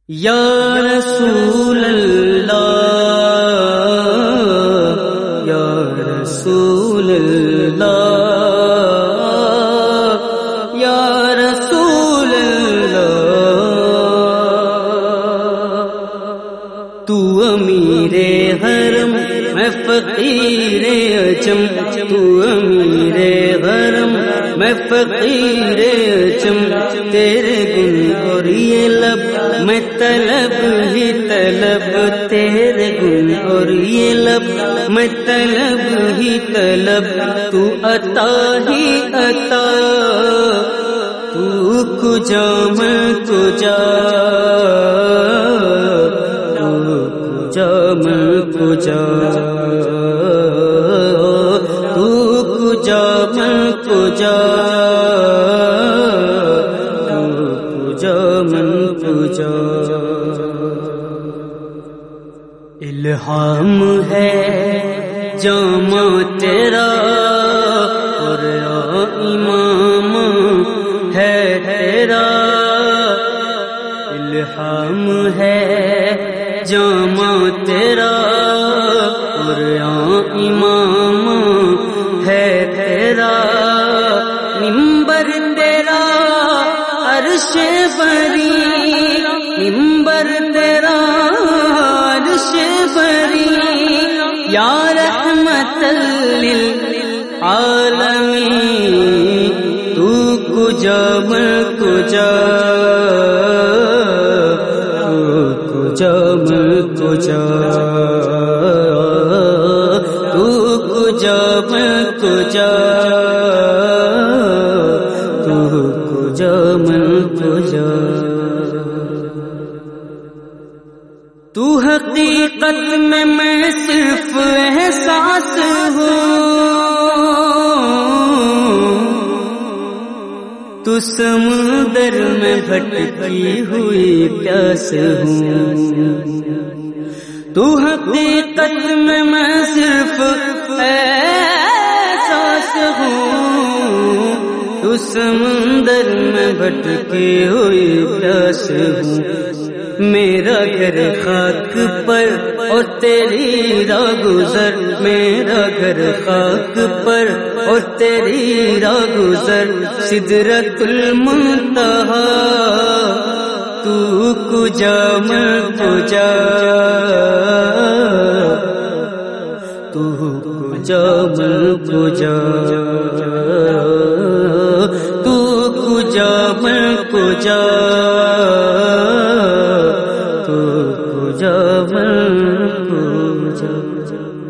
یا رسول اللہ یا رسول اللہ یا رسول اللہ تو امیر حرم میں فقیر عجم تو امیر حرم میں فقیر عجم تیرے گن اور یہ لب میں طلب ہی طلب تیرے گن اور یہ لب میں طلب ہی طلب تو عطا ہی عطا تو کجا میں کجا تو کجا میں کجا تو کجا میں کجا الہام ہے جامع تیرا اور امام ہے تیرا الہام ہے جامع تیرا اور امام ہے تیرا منبر تیرا عرش بری منبر تیرا عرش بری یا رحمت للعالمین تو کجا میں کجا تو کجا میں کجا تو کجا میں کجا تو کجا میں کجا تو حقیقت میں صرف احساس ہوں تو سمندر میں بھٹکی ہوئی پیاس ہوں تو حقیقت میں صرف احساس ہوں تو سمندر میں بھٹکی ہوئی پیاس ہوں میرا گھر خاک پر اور تیری راہ گزر میرا گھر خاک پر اور تیری راہ گزر سدرۃ المنتہا تو کجا میں کجا تو کجا میں کجا تو کجا میں کجا تو کجا میں کجا